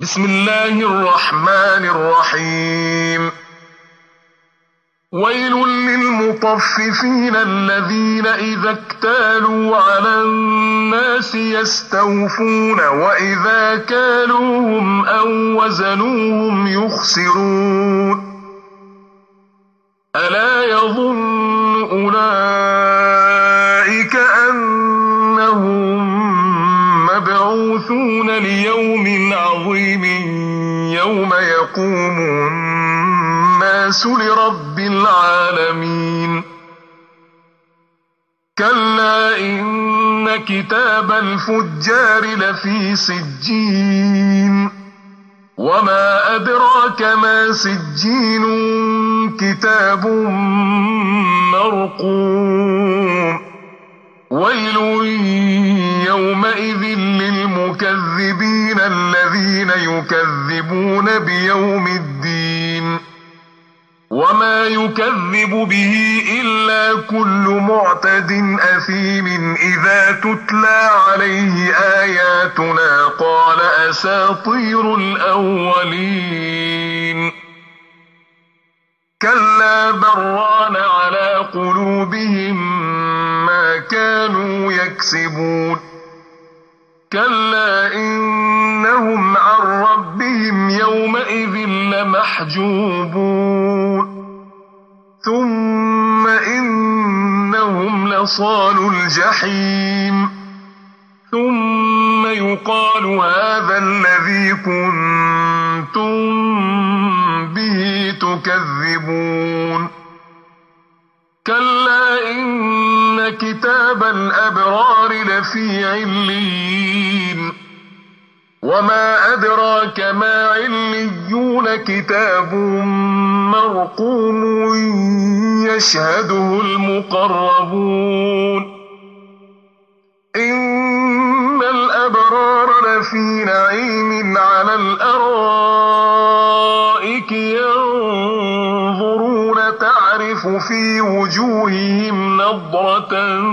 بسم الله الرحمن الرحيم. ويل للمطففين الذين إذا اكتالوا على الناس يستوفون وإذا كالوهم أو وزنوهم يخسرون. ألا يظن أولئك أنهم مبعوثون ليوم عظيم يوم يقوم الناس لرب العالمين. كلا إن كتاب الفجار لفي سجين. وما أدراك ما سجين كتاب مرقوم. ويل يومئذ للمكذبين الذين يكذبون بيوم الدين. وما يكذب به إلا كل معتد أثيم إذا تتلى عليه آياتنا قال أساطير الأولين. كلا بران على قلوبهم ما كانوا يكسبون. كلا إنهم عن ربهم يومئذ لمحجوبون. ثم إنهم لصالو الجحيم. ثم يقال هذا الذي كنتم به تكذبون. كلا إن كتاب الأبرار لفي عليين. وما أدراك ما عليون كتاب مرقوم يشهده المقربون. إن الأبرار لفي نعيم على الأرائك ينظرون تعرف في وجوههم نضرة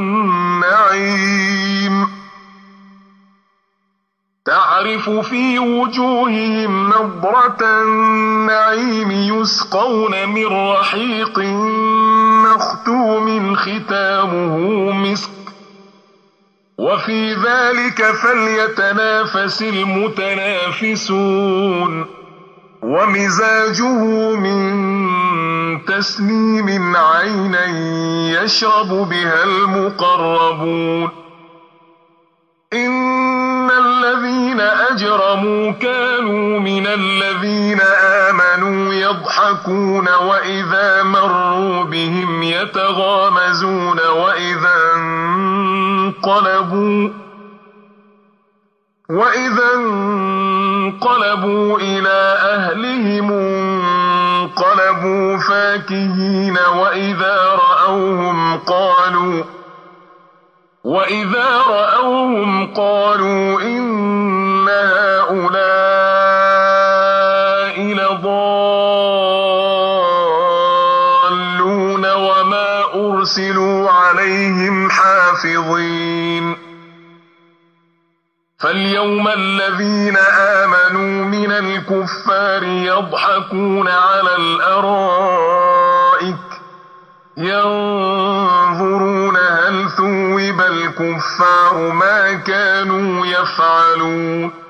النعيم يسقون من رحيق مختوم ختامه مسك وفي ذلك فليتنافس المتنافسون. ومزاجه من تسنيم عينا يشرب بها المقربون. إن الذين أجرموا كانوا من الذين آمنوا يضحكون وإذا مروا بهم يتغامزون وإذا انقلبوا إلى أهلهم انقلبوا فاكهين وإذا رأوهم قالوا إن هؤلاء لضالون وما أرسلوا عليهم حافظين. فاليوم الذين آمنوا من الكفار يضحكون على الأرائك ينظرون هل ثوب الكفار ما كانوا يفعلون.